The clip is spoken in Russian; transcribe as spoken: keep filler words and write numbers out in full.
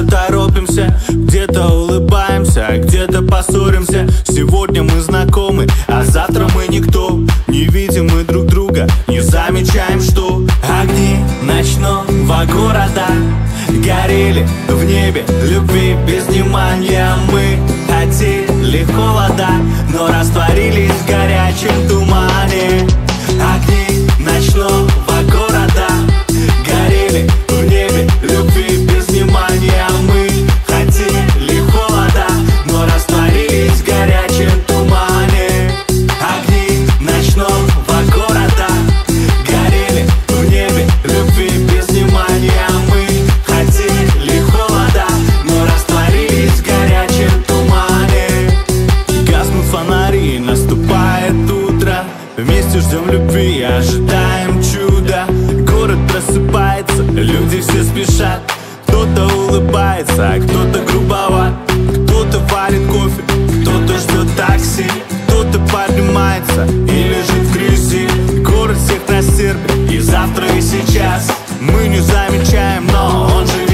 торопимся, где-то улыбаемся, где-то поссоримся. Сегодня мы знакомы, а завтра мы никто. Не видим мы друг друга, не замечаем, что огни ночного города горели в небе любви без внимания. Мы хотели холода, но растворились в горячем тумане. Огни ночного города горели в небе любви без внимания. Мы хотели холода, но растворились в горячем тумане. Огни ночного города горели в небе любви без внимания. Мы хотели холода, но растворились в горячем тумане. Гаснут фонари, наступает утро. Вместе ждем любви, ожидаем чуда. Город просыпается, люди все спешат. Кто-то улыбается, а кто-то грубоват. Кто-то варит кофе, кто-то ждет такси. Кто-то поднимается и лежит в грязи. Город всех нас терпит и завтра, и сейчас. Мы не замечаем, но он же